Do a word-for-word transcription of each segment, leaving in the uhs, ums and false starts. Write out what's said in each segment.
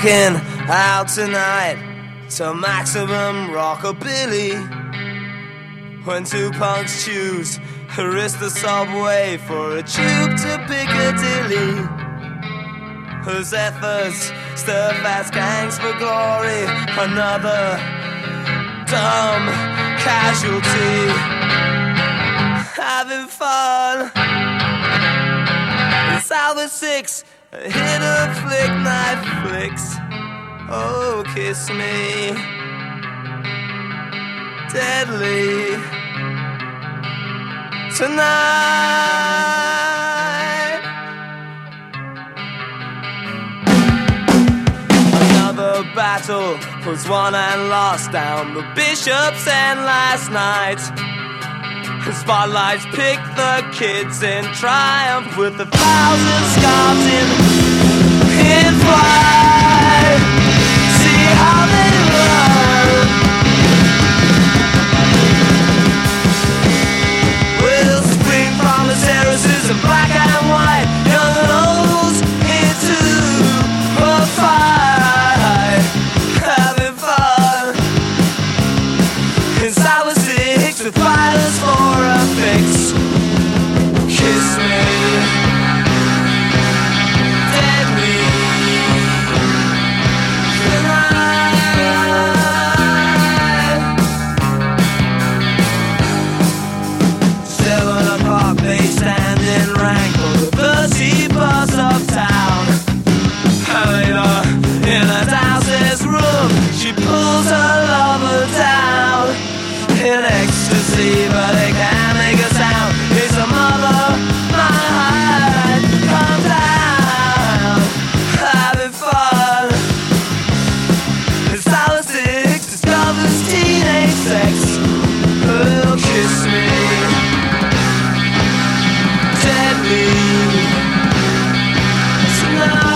rocking out tonight to maximum rockabilly. When two punks choose to risk the subway for a tube to Piccadilly, whose efforts stir fast gangs for glory. Another dumb casualty, having fun. It's Albert Six, a hit of flick knife flicks. Oh, kiss me deadly tonight. Another battle was won and lost down the Bishop's End last night. Spotlights pick the kids in triumph with a thousand scarves in, in flight. See how they run. We'll spring from the terraces in black and white, young and old into a fight, having fun. Inside was six with fighters for a fix. Kiss me deadly tonight. Seven o'clock they stand in rank for the thirty bus uptown. Later in a downstairs room she pulls her lover down in ecstasy, but they can't make a sound. It's a mother, my heart, come down, having fun. It's hour six, discovers teenage sex. Oh, kiss me deadly tonight.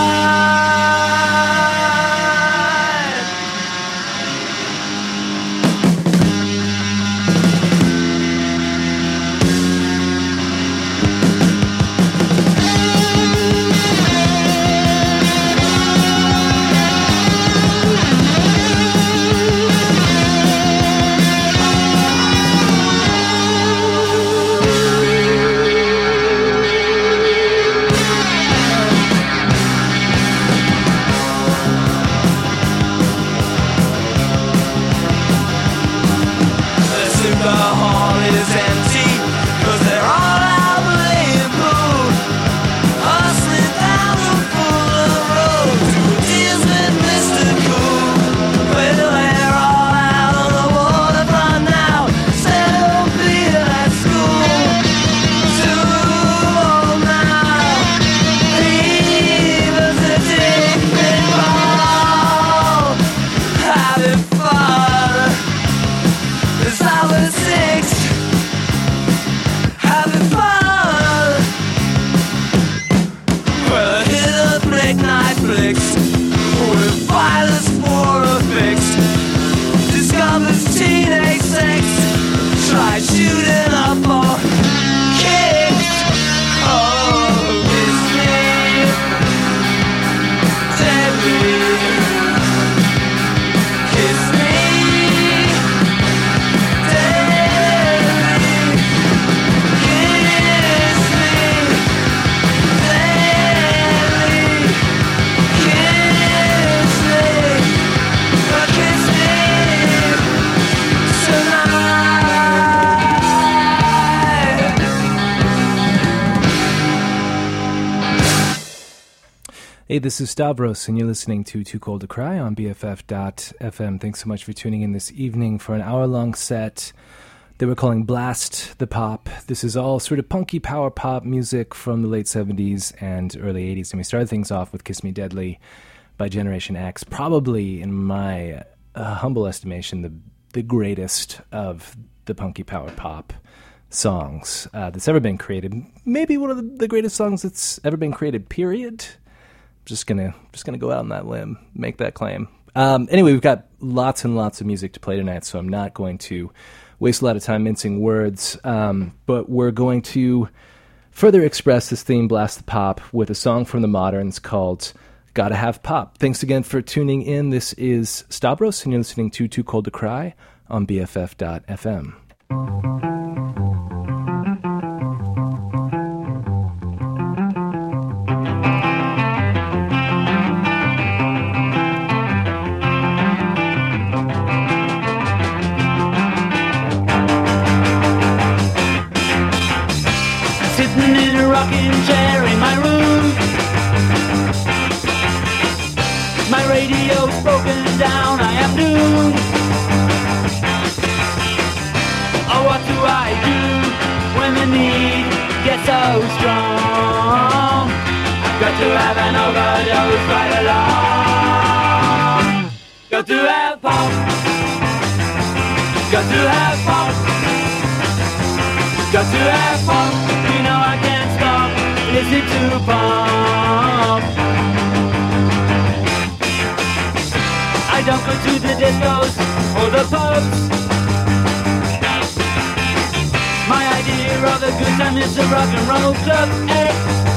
Hey, this is Stavros, and you're listening to Too Cold to Cry on B F F dot F M. Thanks so much for tuning in this evening for an hour-long set that we're calling Blast the Pop. This is all sort of punky power pop music from the late seventies and early eighties, and we started things off with Kiss Me Deadly by Generation X, probably, in my uh, humble estimation, the, the greatest of the punky power pop songs uh, that's ever been created. Maybe one of the, the greatest songs that's ever been created, period. Just gonna just gonna go out on that limb, make that claim. Um, anyway, we've got lots and lots of music to play tonight, so I'm not going to waste a lot of time mincing words. Um, but we're going to further express this theme, Blast the Pop, with a song from the Moderns called Gotta have pop. Thanks again for tuning in. This is Stavros, and you're listening to Too Cold to Cry on B F F dot F M. Sitting in a rocking chair in my room, my radio's broken down, I am doomed. Oh, what do I do when the need gets so strong? I've got to have an overdose right along. Got to have pop, got to have pop, got to have pop. You know I can't stop listening to pop. I don't go to the discos or the pubs. My idea of a good time is a rock and roll club, eh?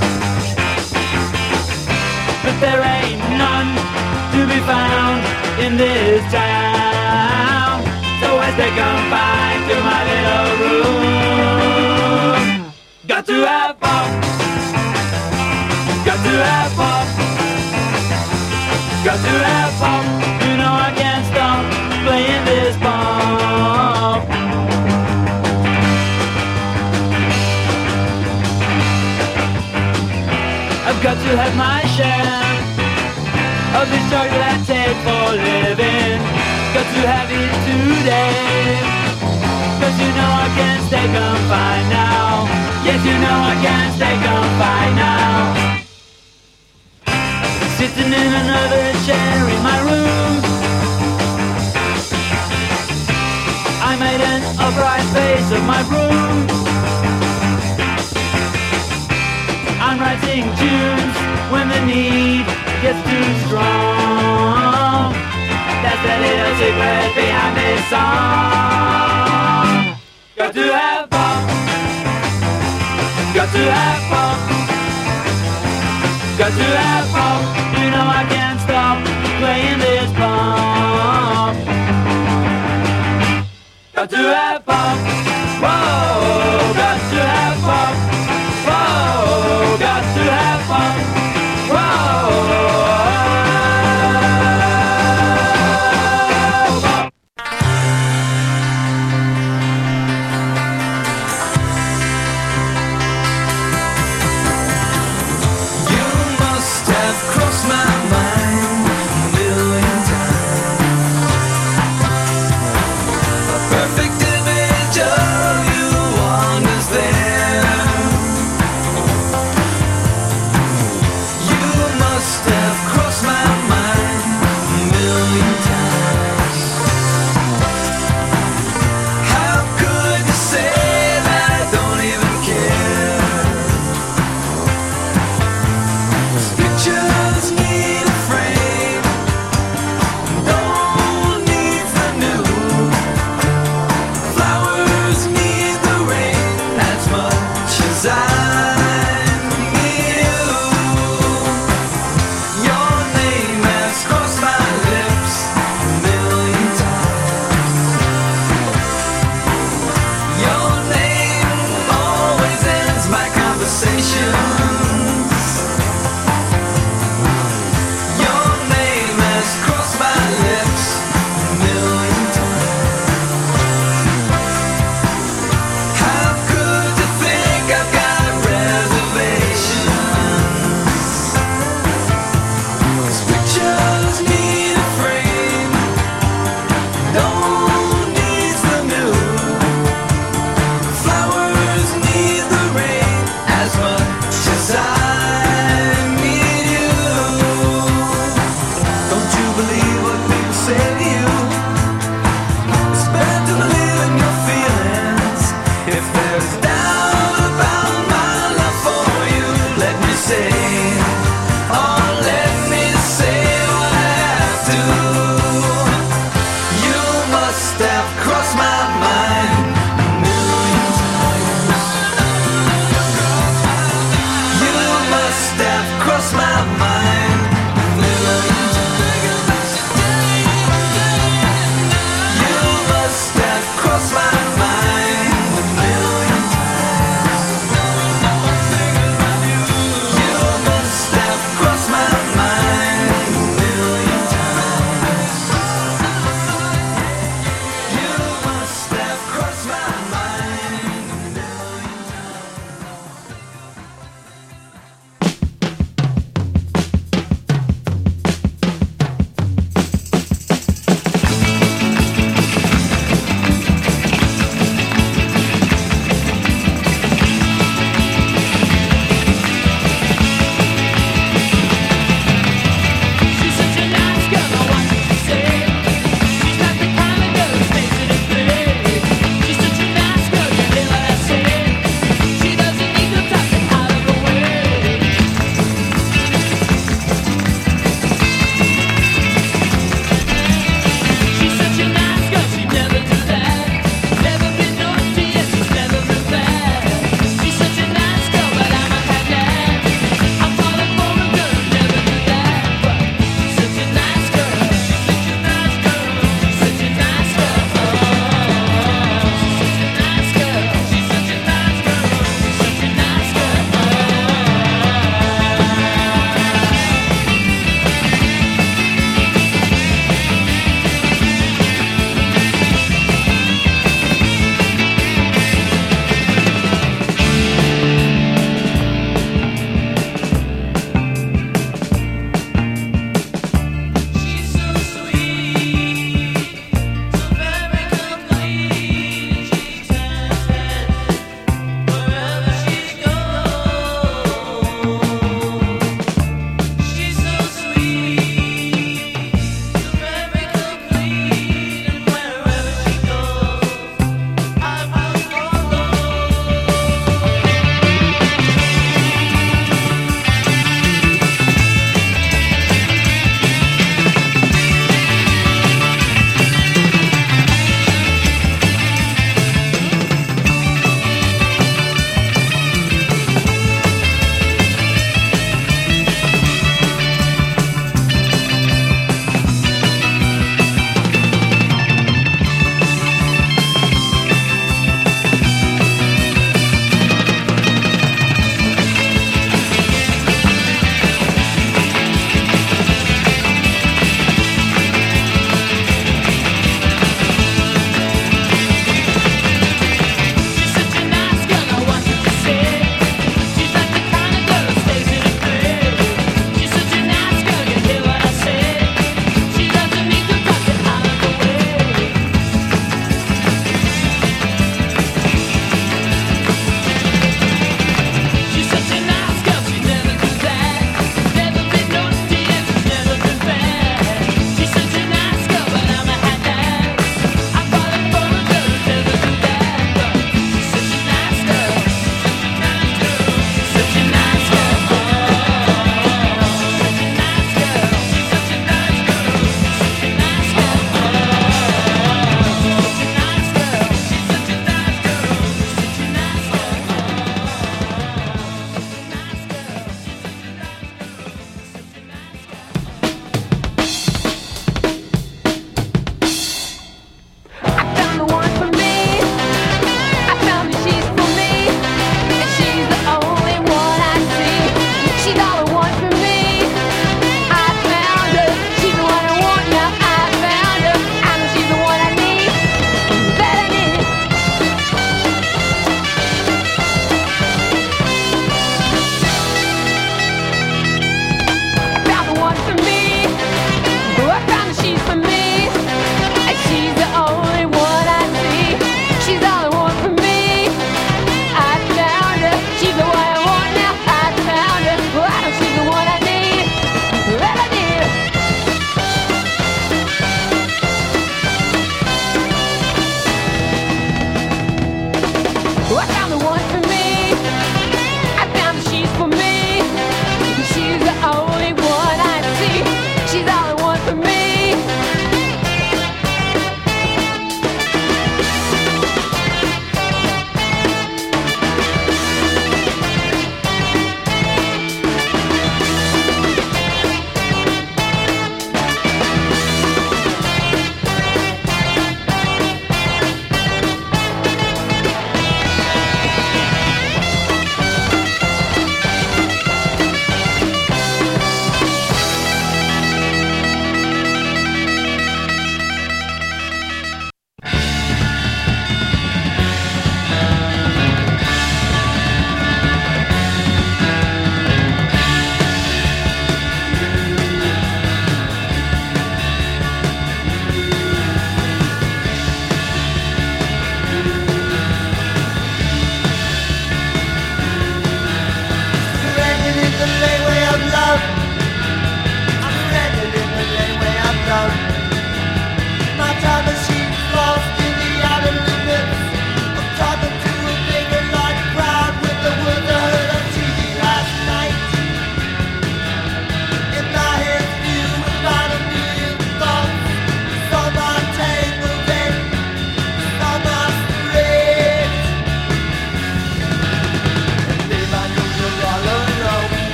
But there ain't none to be found in this town. So as they come back to my little room, got to have pop, got to have pop, got to have pop. You know I can't stop playing this pop. I've got to have my share of this chocolate I take for living. Got to have it today, cause you know I can't stay confined now. Yes, you know I can't stay confined now. Sitting in another chair in my room, I made an upright face of my room. I'm writing tunes when the need gets too strong. That's the little secret behind this song. Got to have pop, got to have pop, got to have pop. You know I can't stop playing this pop. Got to have pop, whoa, got to have pop, whoa, got to have pop, whoa. You must have crossed my mind.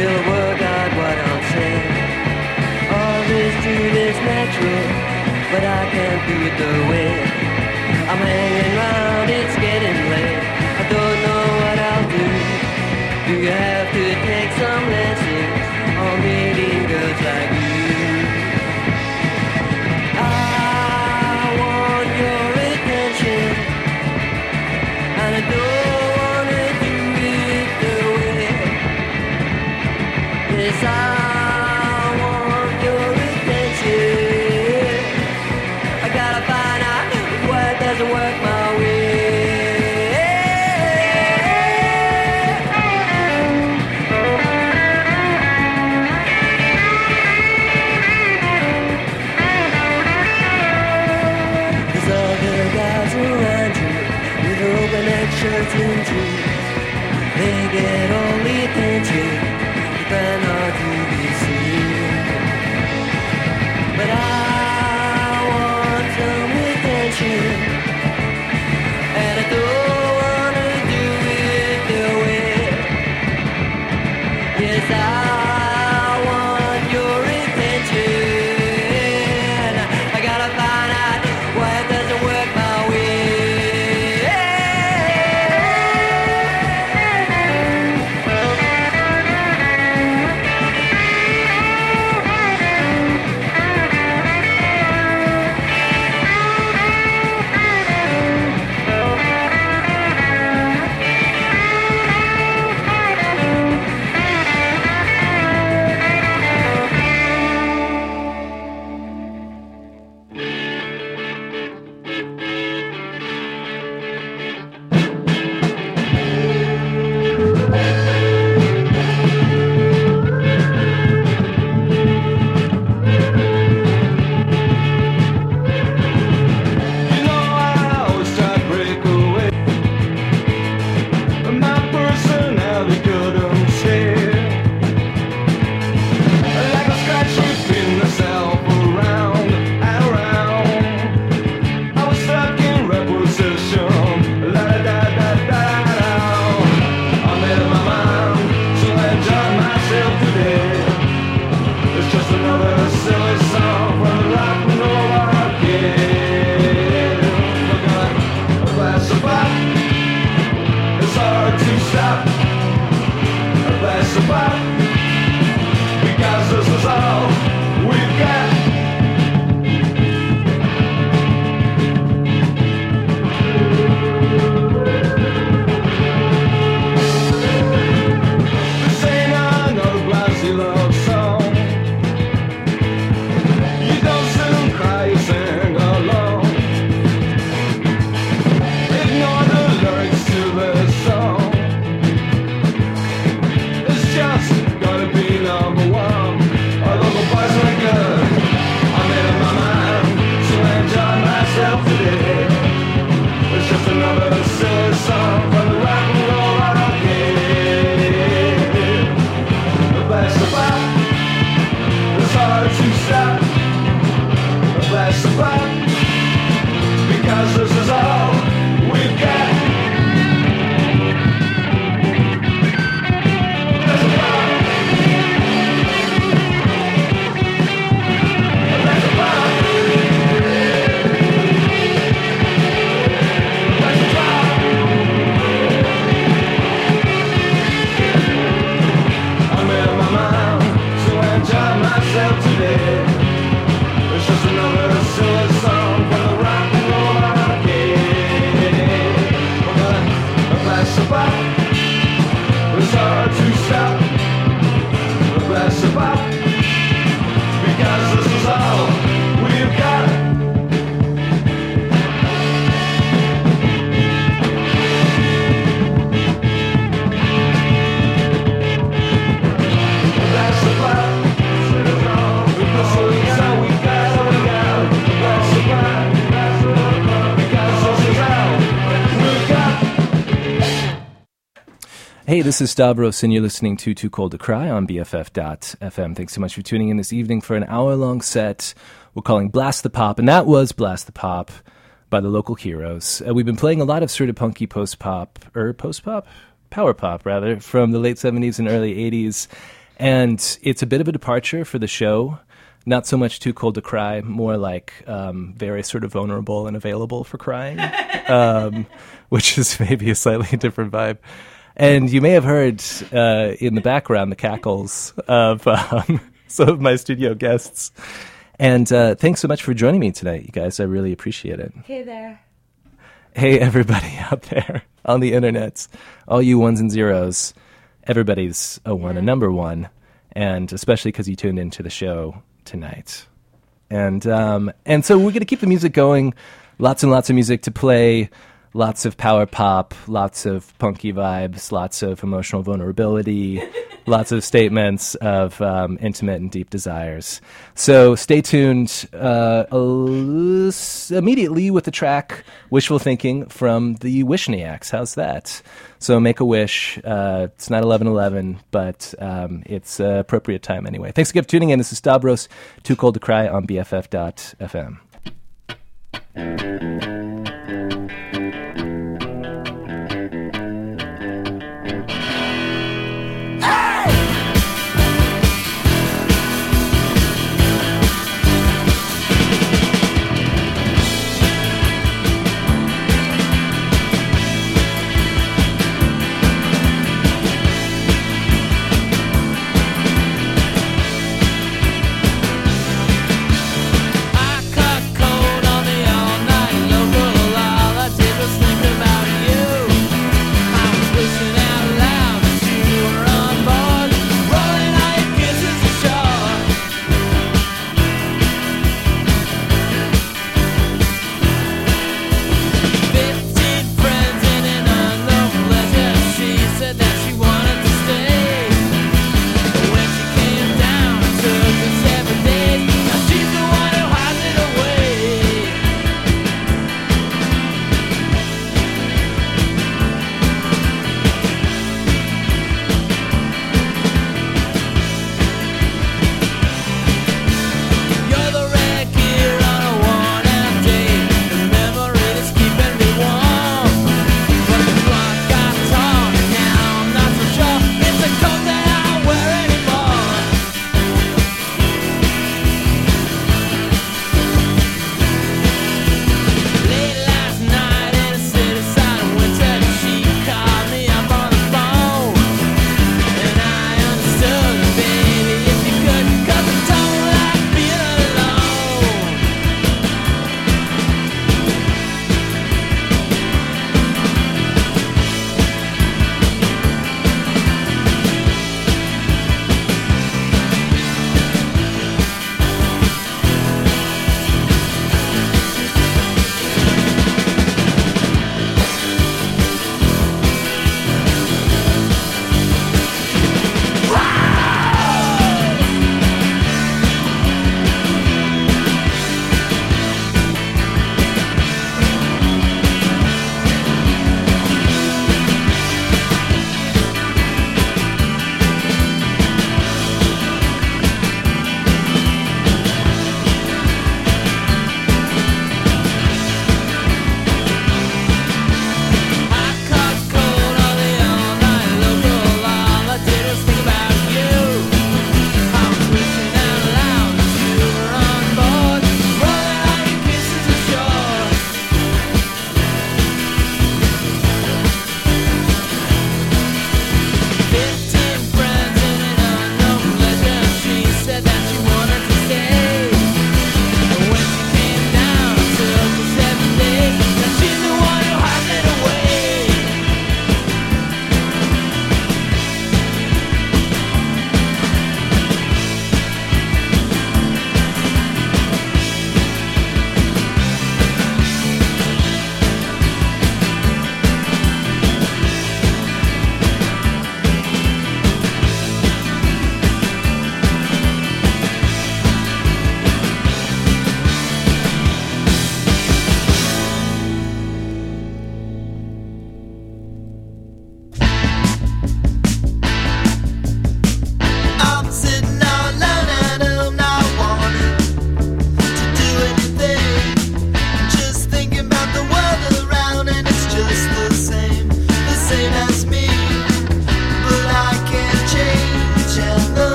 still work out what I'm saying. All this truth is natural, but I can't do it the way I'm hanging round, it's getting late. I don't know what I'll do. Do you have to take some lessons on meeting girls like you? I want your attention, and I don't wanna do it the way. Yes, I want your attention. I gotta find out why it doesn't work my way. Shirts and jeans, they get all the attention, but they're not to be seen. But I want some attention, and I don't wanna do it the way. Yes, I want your attention. I gotta find out why it doesn't work my way. Hey, this is Stavros, and you're listening to Too Cold to Cry on B F F dot F M. Thanks so much for tuning in this evening for an hour-long set we're calling Blast the Pop, and that was Blast the Pop by the Local Heroes. Uh, we've been playing a lot of sort of punky post-pop, or post-pop? Power pop, rather, from the late seventies and early eighties. And it's a bit of a departure for the show. Not so much Too Cold to Cry, more like um, very sort of vulnerable and available for crying, um, which is maybe a slightly different vibe. And you may have heard uh, in the background the cackles of um, some of my studio guests. And uh, thanks so much for joining me tonight, you guys. I really appreciate it. Hey there. Hey, everybody out there on the internet, all you ones and zeros. Everybody's a one, a number one, and especially because you tuned into the show tonight. And um, and so we're going to keep the music going. Lots and lots of music to play. Lots of power pop, lots of punky vibes, lots of emotional vulnerability, lots of statements of um, intimate and deep desires. So stay tuned uh, immediately with the track Wishful Thinking from the Wishniacs. How's that? So make a wish. Uh, it's not eleven eleven, but um, it's uh, appropriate time anyway. Thanks again for tuning in. This is Stavros, Too Cold to Cry on B F F dot F M. I cut cold on the all-night local.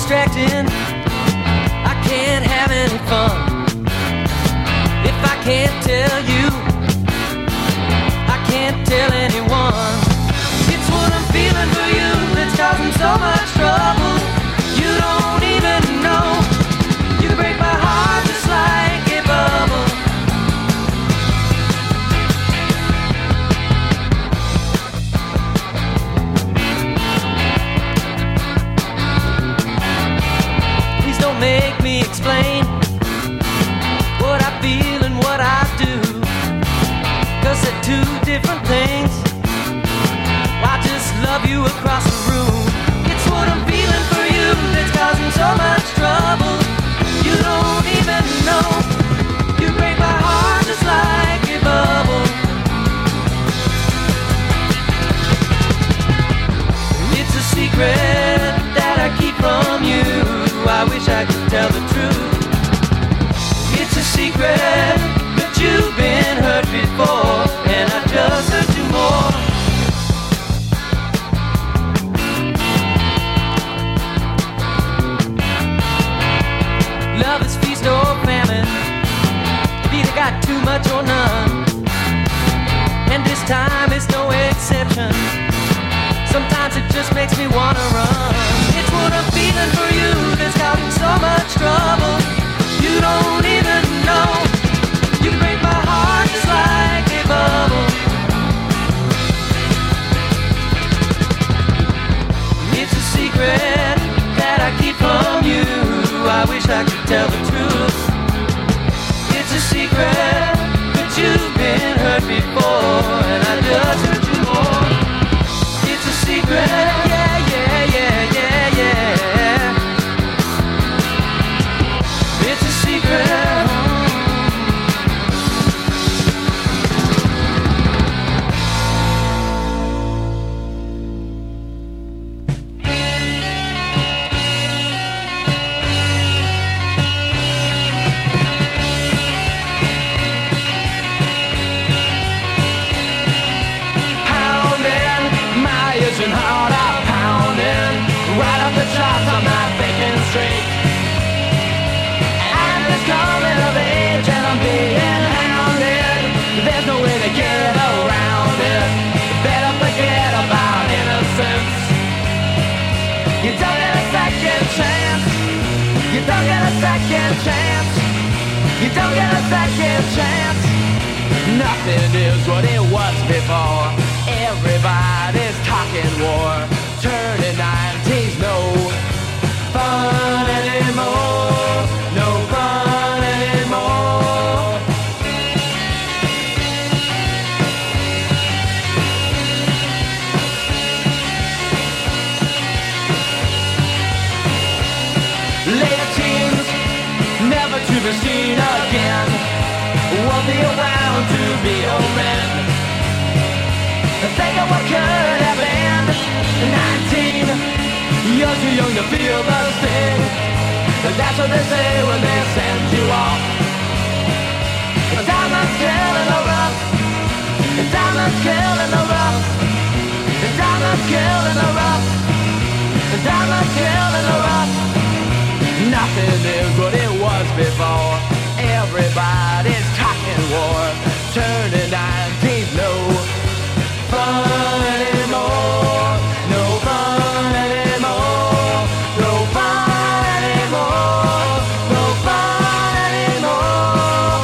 distracting. I can't have any fun if I can't tell you. I can't tell anyone. It's what I'm feeling for you that's causing so much trouble. You don't even know. You can break my heart just like a bubble. Please don't make me explain what I feel and what I do, 'cause they're two different things. I just love you across the room. It's what I'm feeling for you that's causing so much trouble. You don't even know. You break my heart just like a bubble. It's a secret that I keep from you. I wish I could tell the truth. It's a secret that you've been hurt before, and I just hurt you more. Love is feast or famine. You've either got too much or none, and this time is no exception. Sometimes it just makes me wanna run. It's what I'm feeling for you that's causing so much trouble. You don't even know. You can break my heart just like a bubble. It's a secret that I keep from you. I wish I could tell the truth. It's a secret that you've been hurt before, and I just hurt you more. It's a secret, yeah, yeah, yeah, yeah, yeah. It's a secret. don't get a second chance. You don't get a second chance. Nothing is what it was before. Everybody's talking war. Turning nineties, no fun anymore. No fun anymore. Later teens, never to be seen again. Won't be around to be old men. Think of what could have been. Nineteen, you're too young to feel the sting. That's what they say when they send you off. Diamonds kill in the rough. Diamonds kill in the rough. Diamonds kill in the rough. Diamonds kill in the rough. Nothing is what it was before. Everybody's talking war. Turning nineties, no fun anymore. No fun anymore. No fun anymore. No fun anymore.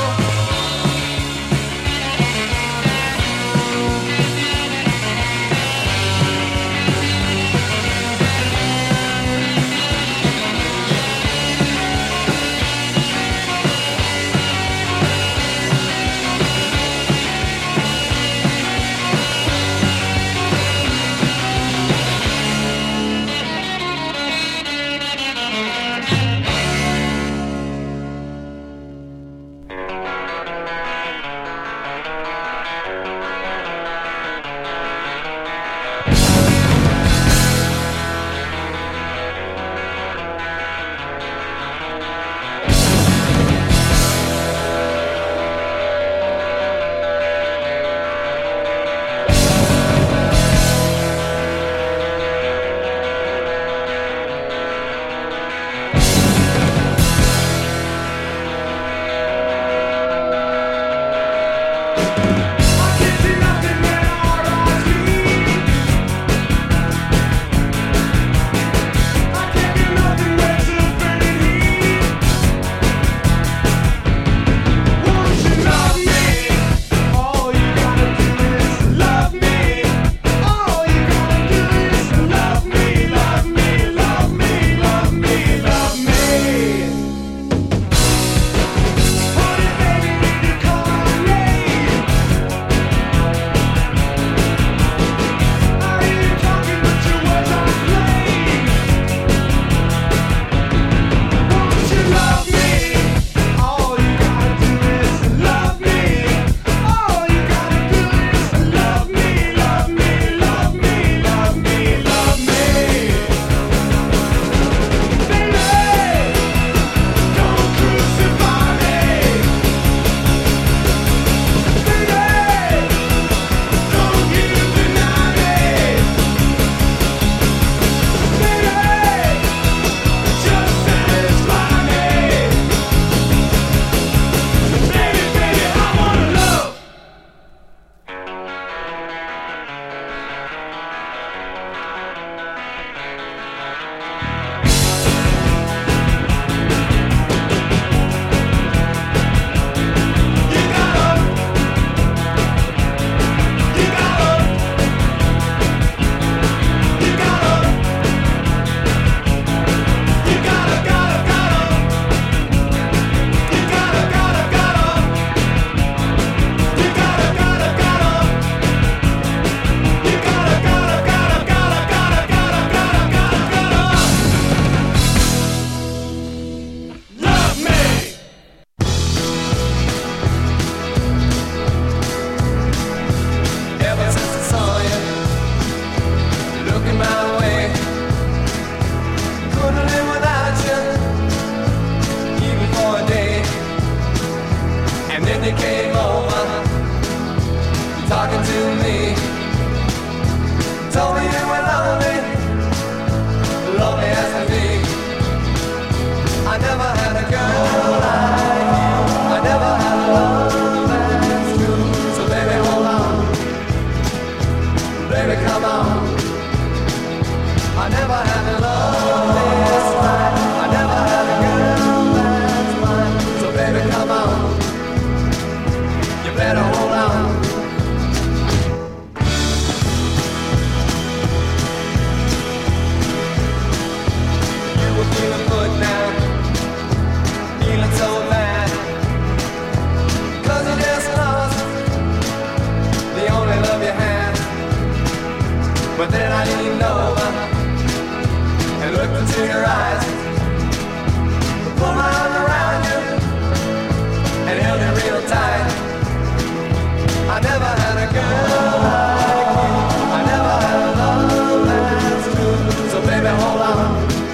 But then I leaned over and looked into your eyes, put my arm around you and held it real tight. I never had a girl like you, I never had a love that's true. So baby, hold on,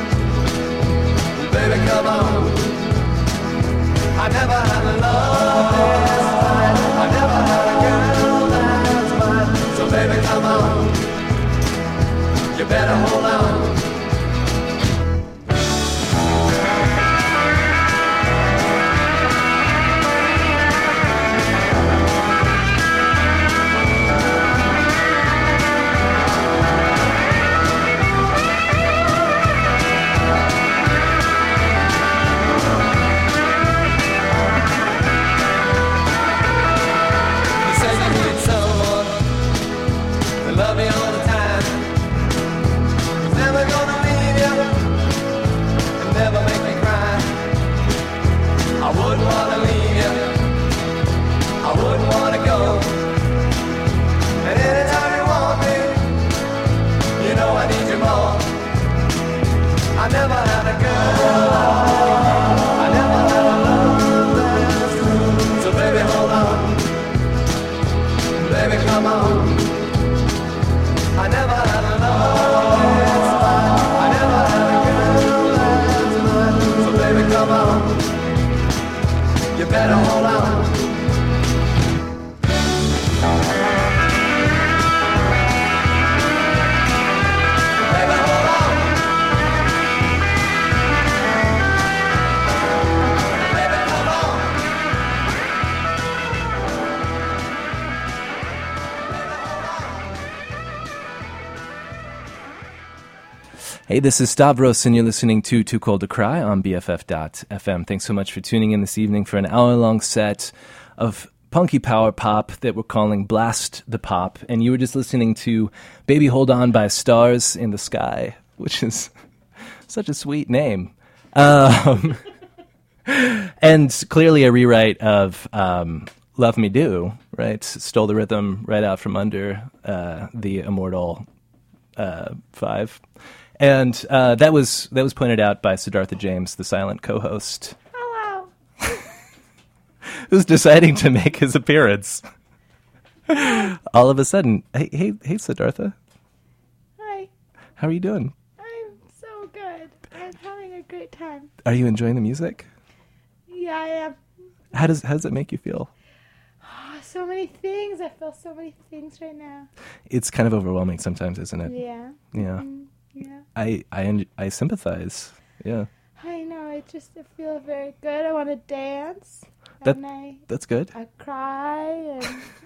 baby, come on. I never had a love this time, I never had a girl that's mine. So baby, come on, you better hold on. I never had a girl like you, I never had a love that's true. So baby, hold on, baby, come on. I never had a love that's fine, I never had a girl that's mine. So baby, come on, you better hold on. Hey, this is Stavros, and you're listening to Too Cold to Cry on B F F dot F M. Thanks so much for tuning in this evening for an hour-long set of punky power pop that we're calling Blast the Pop. And you were just listening to Baby Hold On by Stars in the Sky, which is such a sweet name. Um, and clearly a rewrite of um, Love Me Do, right? Stole the rhythm right out from under uh, the immortal uh, Five. And uh, that was that was pointed out by Siddhartha James, the silent co-host. Hello. Who's deciding to make his appearance. All of a sudden. Hey, hey, hey, Siddhartha. Hi. How are you doing? I'm so good. I'm having a great time. Are you enjoying the music? Yeah, I am. How does how does it make you feel? Oh, so many things. I feel so many things right now. It's kind of overwhelming sometimes, isn't it? Yeah. Yeah. Mm, yeah. I I I sympathize. Yeah. I know. I just I feel very good. I want to dance. That and I that's good. I cry and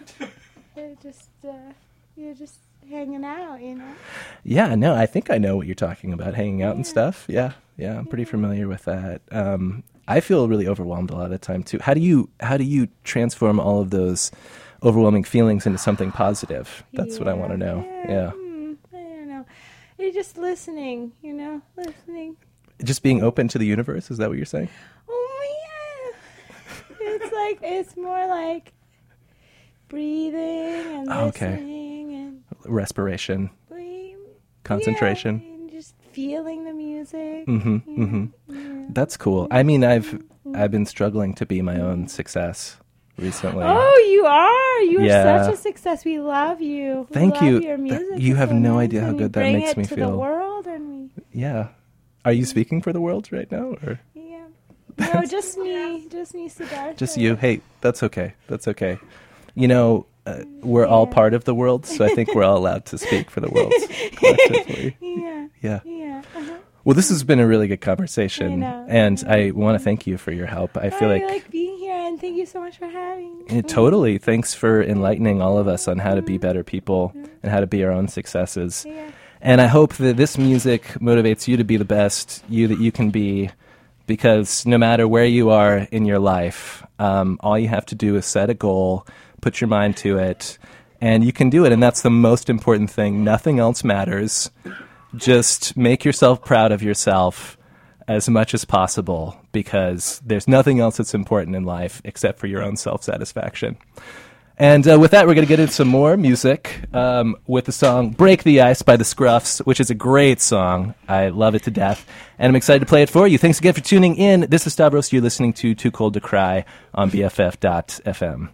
I just uh, you're just hanging out, you know. Yeah, no, I think I know what you're talking about, hanging out and Yeah. stuff. Yeah, yeah, I'm pretty Yeah. familiar with that. Um, I feel really overwhelmed a lot of the time too. How do you how do you transform all of those overwhelming feelings into something positive? That's what I want to know. Yeah. mm, I don't know. You're just listening, you know, listening. Just being open to the universe, is that what you're saying? Oh yeah. It's like it's more like breathing and Oh, okay. listening and Respiration, breathing. concentration. Yeah, and just feeling the music. Mm-hmm. Yeah, Mm-hmm. yeah. That's cool. I mean, I've I've been struggling to be my own success recently. Oh, you are. You are Yeah. such a success. We love you. We Thank love you. Your That- music you is have so no nice, idea how and good you that bring makes it me to feel. The world, and we Yeah. Are you speaking for the world right now, or yeah. No, just me, just me, Siddhartha. just you? Hey, that's okay. That's okay. You know, uh, we're all Yeah. part of the world, so I think we're all allowed to speak for the world collectively. Yeah. Yeah. Yeah. Uh-huh. Well, this has been a really good conversation, I know. and I want to thank you for your help. I feel I like, like being here, and thank you so much for having me. eh, totally. Thanks for enlightening all of us on how to be better people and how to be our own successes. Yeah. And I hope that this music motivates you to be the best you that you can be, because no matter where you are in your life, um, all you have to do is set a goal, put your mind to it, and you can do it. And that's the most important thing. Nothing else matters. Just make yourself proud of yourself as much as possible, because there's nothing else that's important in life except for your own self-satisfaction. And uh, with that, we're going to get into some more music um, with the song Break the Ice by the Scruffs, which is a great song. I love it to death. And I'm excited to play it for you. Thanks again for tuning in. This is Stavros. You're listening to Too Cold to Cry on B F F dot F M.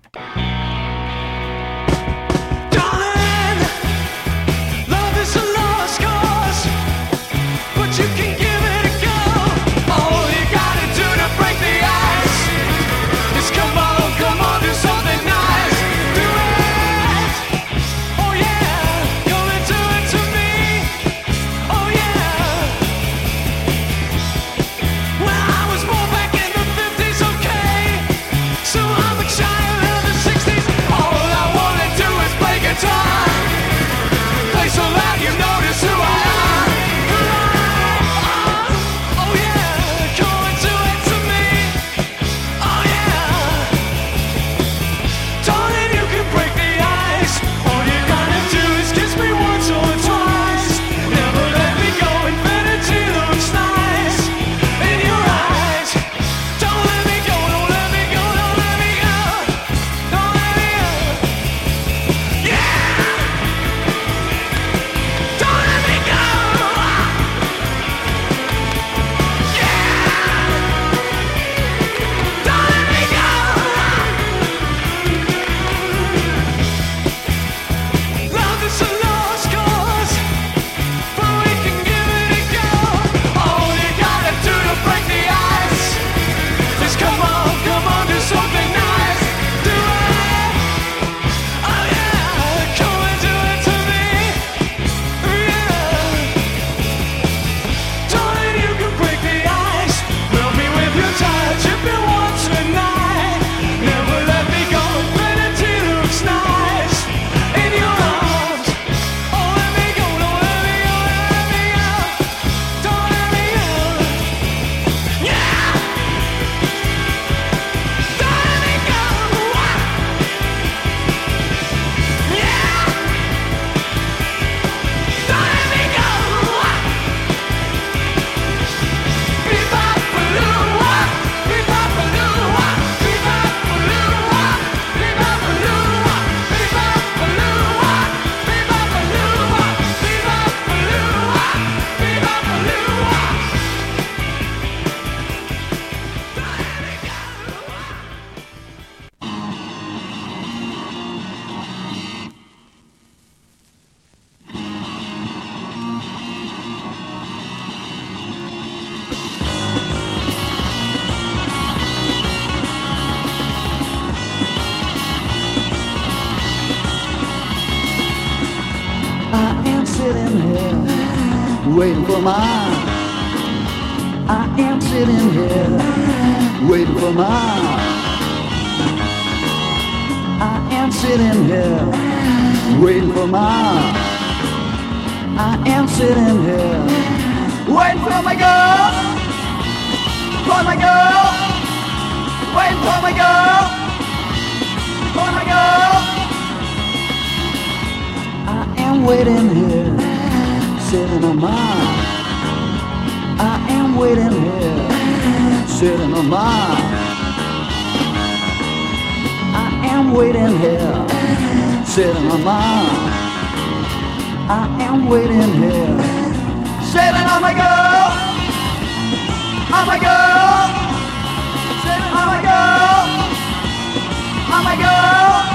You can give it a go. All you gotta do to break the ice is come on, come on, do something nice. Do it. Oh yeah, come and do it to me. Oh yeah. Well, I was born back in the fifties, okay. So I'm a child of the sixties. All I wanna do is play guitar. Play so loud you notice who I am. Waiting for mine. I am sitting here waiting for mine. I am sitting here waiting for mine. I am sitting here waiting for my girl, for my girl, waiting for my girl, for my girl. I am waiting here. Sitting on mine. I am waiting here. Sitting on mine. I am waiting here. Sitting on mine. I am waiting here. Sitting on my girl. On my girl. Sitting on my girl. On my girl.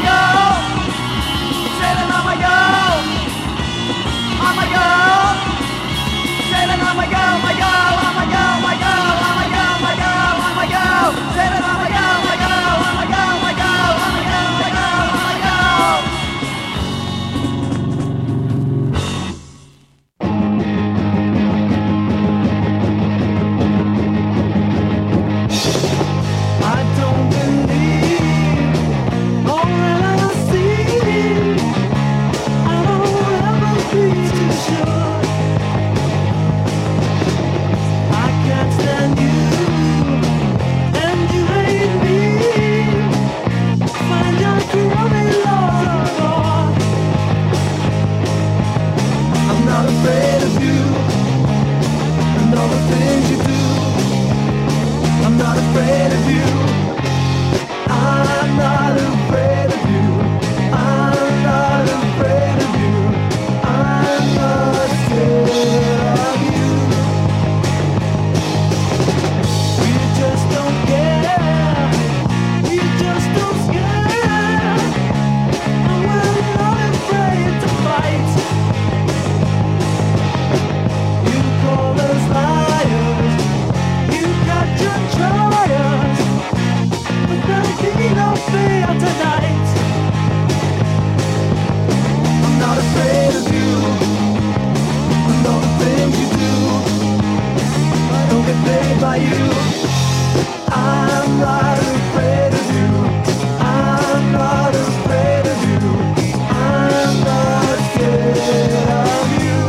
Oh my girl, afraid of you. I'm not afraid of you. I'm not afraid of you. I'm not scared of you. You just don't care. You just don't scare. And we're not afraid to fight. You call us liars. You got your trials. But there'll be no fear tonight. I'm not afraid of you. And all the things you do, I don't get paid by you. I'm not afraid of you. I'm not afraid of you. I'm not scared of you.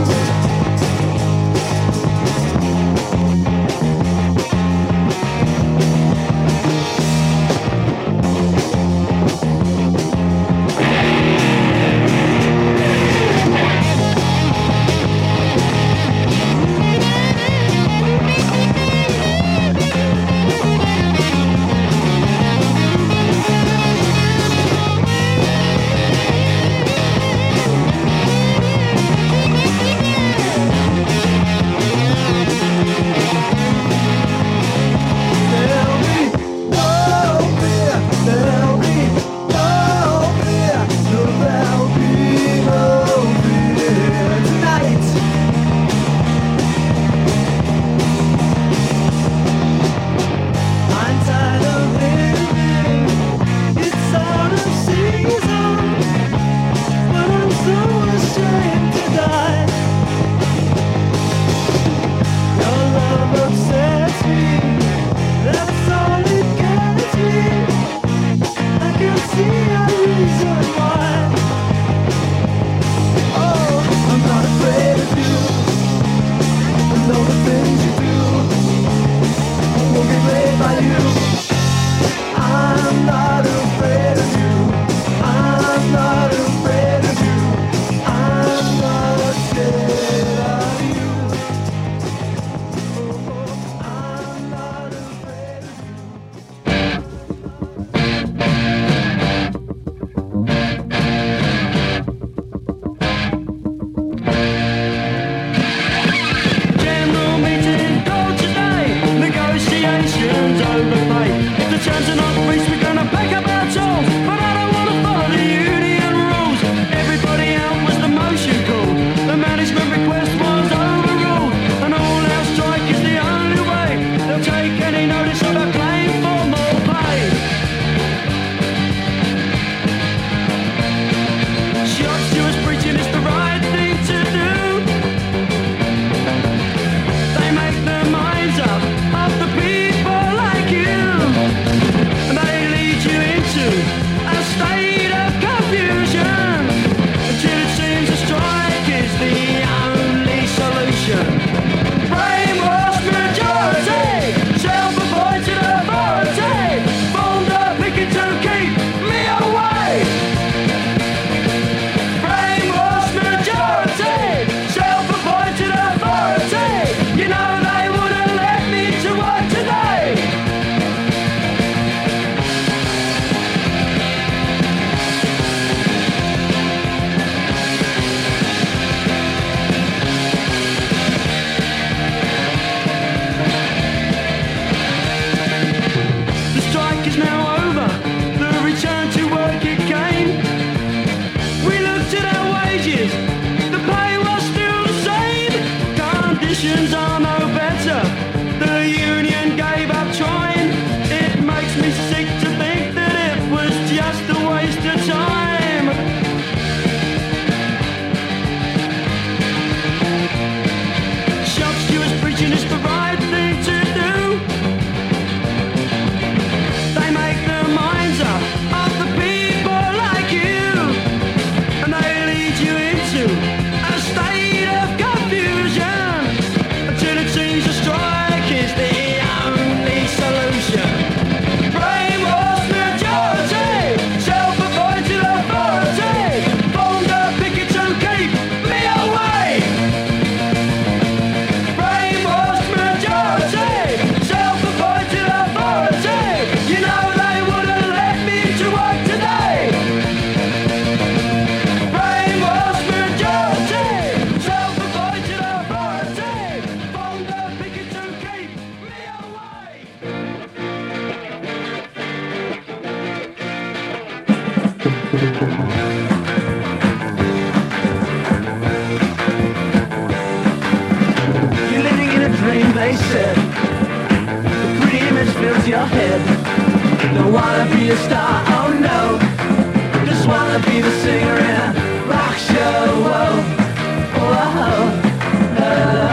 You're living in a dream, they said. The pretty image fills your head. Don't wanna be a star, oh no. Just wanna be the singer in a rock show. Whoa, whoa, oh.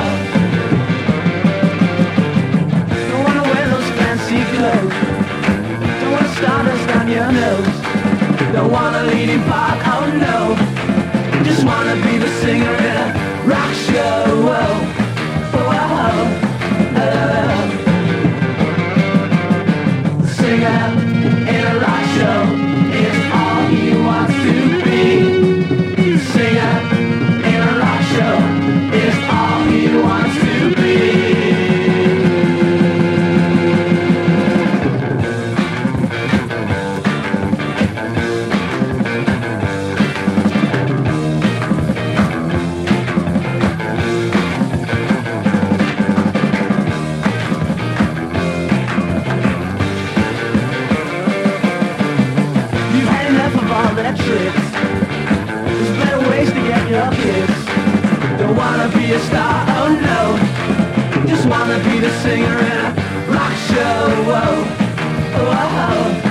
Don't wanna wear those fancy clothes. Don't want stardust on your nose. Don't want a leading part, oh no. Just wanna be the singer in a rock show. Whoa, whoa, oh. The singer in a rock show is all he wants to be. The singer in a rock show is all he wants to be. You've had enough of all that tricks. There's better ways to get your kicks. Don't wanna be a star, oh no. Just wanna be the singer in a rock show. Whoa, whoa.